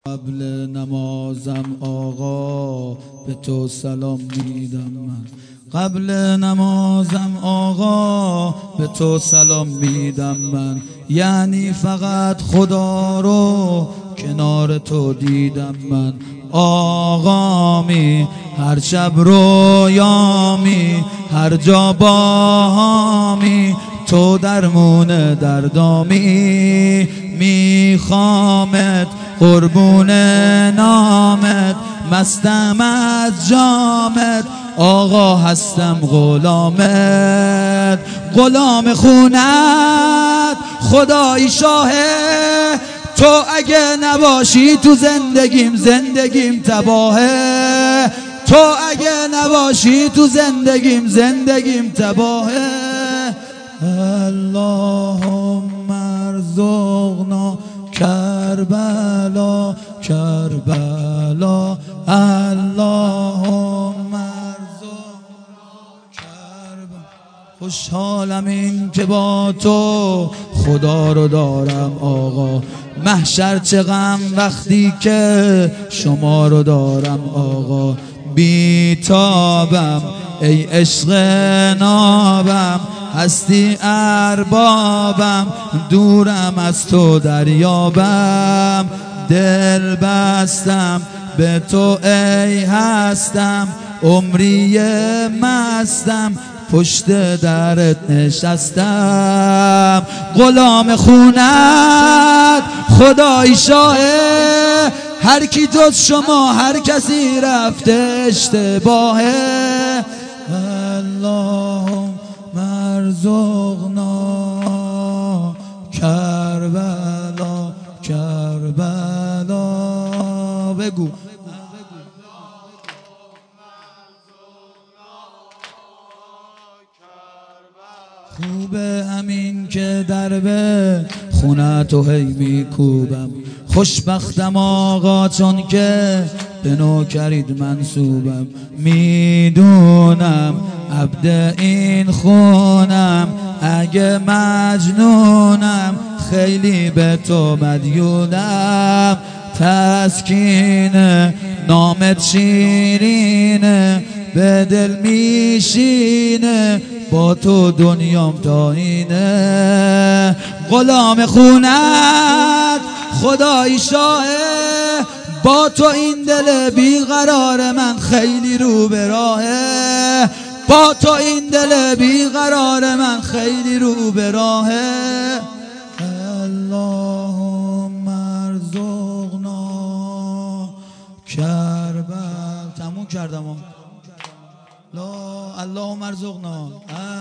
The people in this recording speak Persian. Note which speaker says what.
Speaker 1: قبل نمازم آقا به تو سلام میدم من. قبل نمازم آقا به تو سلام میدم من. یعنی فقط خدا رو کنار تو دیدم من. آقامی هر شب رویامی، هر جا باهامی، تو درمون دردامی. میخوامت قربون نامت، مستم از جامت، آقا هستم غلامت. غلام خونت خدایی شاهه، تو اگه نباشی تو زندگیم تباهه. تو اگه نباشی تو زندگیم تباهه. اللهم ارزقنا کربلا کربلا، اللهم ارزقنا کربلا. خوشحالم این که با تو خدا رو دارم آقا. محشر چه غم وقتی که شما رو دارم آقا. بیتابم ای عشق نابم، هستی اربابم، دورم از تو دریابم. دل بستم به تو ای هستم، عمری مستم، پشت درت نشستم. غلام خونت خدایی شاهه، هر کی جز شما هر کسی رفته اشتباهه. اللهم ارزقنا کربلا کربلا. بگو خوبه همین که دربه خونه تو هی میکوبم. خوشبختم آقا چون که به نوکرید منصوبم. میدونم عبد این خونم، اگه مجنونم خیلی به تو مدیونم. تسکینه نامت شیرینه، به دل میشینه، با تو دنیام تا اینه. غلام خونت خدایی شاهه، با تو این دل بیقرار من خیلی رو به راهه. با تو این دل بیقرار من خیلی رو به راهه. اللهم ارزقنا کربلا. تموم کردم لا اللهم ارزقنا